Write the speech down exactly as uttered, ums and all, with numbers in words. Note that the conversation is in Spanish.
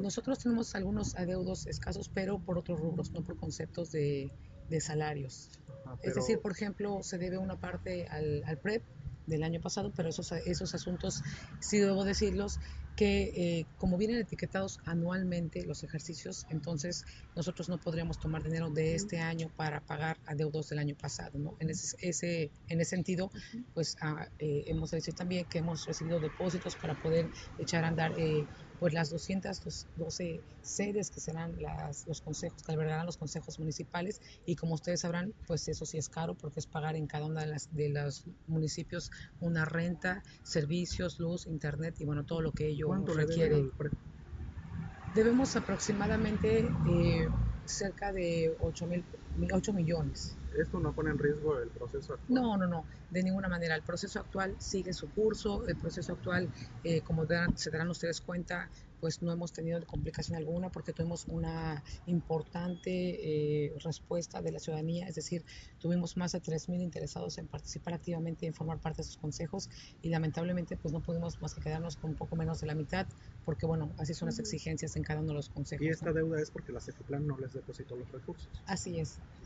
nosotros tenemos algunos adeudos escasos, pero por otros rubros, no por conceptos de, de salarios. Ah, Es decir, pero por ejemplo, se debe una parte al, al P R E P del año pasado, pero esos, esos asuntos, sí debo decirlos, que eh, como vienen etiquetados anualmente los ejercicios, entonces nosotros no podríamos tomar dinero de este año para pagar adeudos del año pasado, ¿no? En ese, ese, en ese sentido, pues ah, eh, hemos de decir también que hemos recibido depósitos para poder echar a andar eh, pues las doscientas doce sedes que serán las, los consejos, que albergarán los consejos municipales, y como ustedes sabrán, pues eso sí es caro porque es pagar en cada uno de, las, de los municipios una renta, servicios, luz, internet y bueno, todo lo que ello ¿cuánto le deben requiere. al pre- Debemos aproximadamente eh, cerca de ocho mil, ocho millones. ¿Esto no pone en riesgo el proceso actual? No, no, no, de ninguna manera. El proceso actual sigue su curso. El proceso actual, eh, como dan, se darán ustedes cuenta, pues no hemos tenido complicación alguna porque tuvimos una importante eh, respuesta de la ciudadanía. Es decir, tuvimos más de tres mil interesados en participar activamente y en formar parte de sus consejos, y lamentablemente pues no pudimos más que quedarnos con un poco menos de la mitad porque bueno, así son las exigencias en cada uno de los Y consejos, esta ¿no? deuda es porque la Cefiplán no les depositó los recursos. Así es.